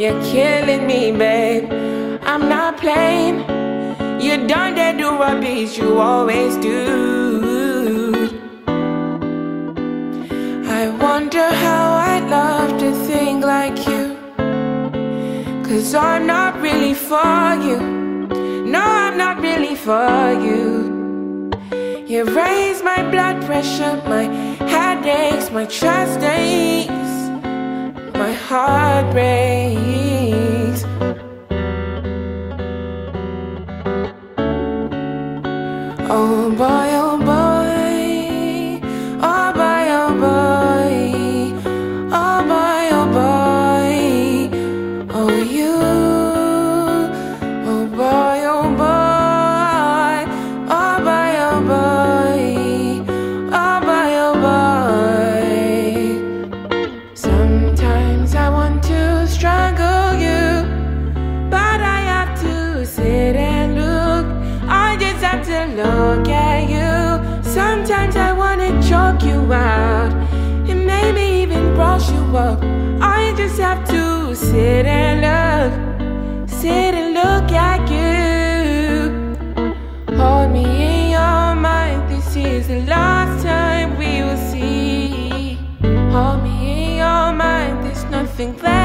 You're killing me, babe. I'm not playing. You done that do rubbish you always do. I wonder how I'd love to think like you, 'cause I'm not really for you. No, I'm not really for you. You raise my blood pressure, my head aches, my chest aches, my heart breaks. Oh boy, oh boy, oh boy, oh boy, oh boy, oh boy, oh you, oh boy, oh boy, oh boy, oh boy, oh boy, oh boy. Sometimes I want to strangle you, but I have to sit and look. I just have to look at you. Sometimes I wanna choke you out and maybe even brush you up. I just have to sit and look at you. Hold me in your mind, this is the last time we will see. Hold me in your mind, there's nothing left.